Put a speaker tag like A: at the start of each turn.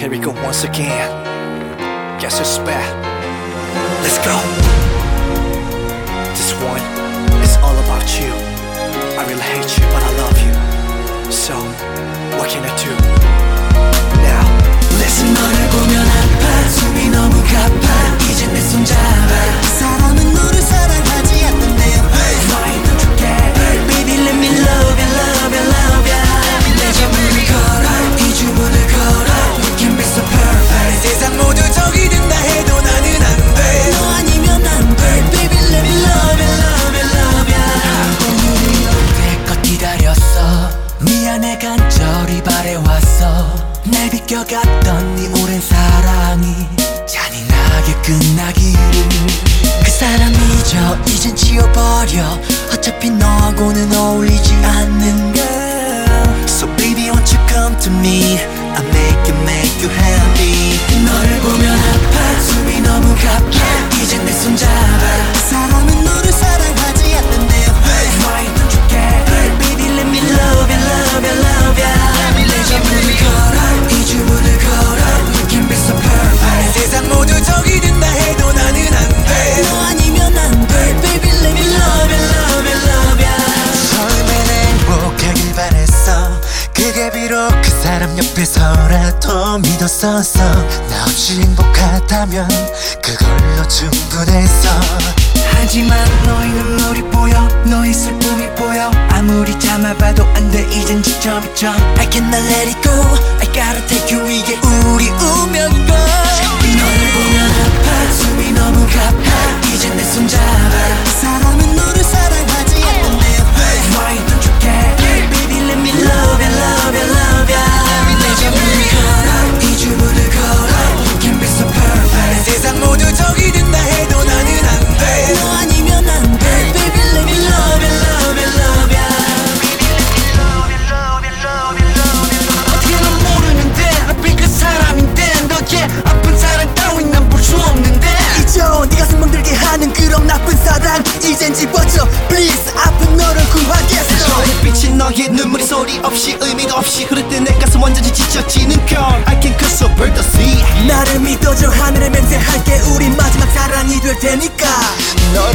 A: Here we go once again. Guess who's back? Let's go. This one is all about you. I really hate you, but I love you. So, what can I do? Now, listen.
B: 너를 보면 아파 숨이 너무 가파 이젠 내 손 잡아 사람은 너를 사랑하지 않는데 Why don't you get it? Baby let me love you, love you, love you 내 주문을 걸어 이 주문을 걸어 We can be so perfect 세상 모두 저기 된다 해도 나는 안돼 너 아니면 안돼 Baby let me love you, love you, love you 오늘이 올 때껏 기다렸어 미안해 간절히 바래왔어 날 비껴갔던 네 오랜 사랑이 잔인하게 끝나기를 그 사람 잊어 이젠 지워버려 어차피 너하고는 어울리지 않는 girl So baby won't you come to me I'll make you happy 너를 보면 아파 숨이 너무 가파 이젠 내 손 잡아 사람은 너를 사랑하지 않는데 Why don't you get it Baby let me love you, love you, love you 내 주문을 걸어 이 주문을 걸어 You can be so perfect 세상 모두 저기 된다 해도 나는 안돼 너 아니면 안돼 Baby let me love you, love you, love you 처음엔 행복하길 바랬어 그게 비록 그 사람 옆에서라도 믿었었어 나 없이 행복하다면 그걸로 충분했어 하지만 너의 눈물이 보여 너의 슬픔이 보여 아무리 참아봐도 안돼 이젠 지점이점 I cannot let it go I gotta take you 위에 우리 운명인걸 너를 보면 아파 숨이 너무 가파 이젠 내 손 잡아 사람은 너를 사랑하지 않는데 Why don't you get it Baby let me love you, love you, love you 내 주문을 걸어 이 주문을 걸어 You can be so perfect 세상 모두 저기 된다 해도 나는 안돼 너 아니면 안돼 Baby let me love you, love you, love you 어떻게 넌 모르는데 하필 그 사람인데 너의 아픈 사랑 따윈 난 볼 수 없는데 잊어 네 가슴 멍들게 하는 그런 나쁜 사랑 이젠 집어줘 Please 아픈 너를 구하겠어
A: 저의 빛이 너의 눈물이 소리 없이 의미도 없이 흐를 때 내 가슴 완전히 지쳐지는 걸 I can cross over the sea
B: 나를 믿어줘 하늘에 맹세할게 우린 마지막 사랑이 될 테니까
A: 널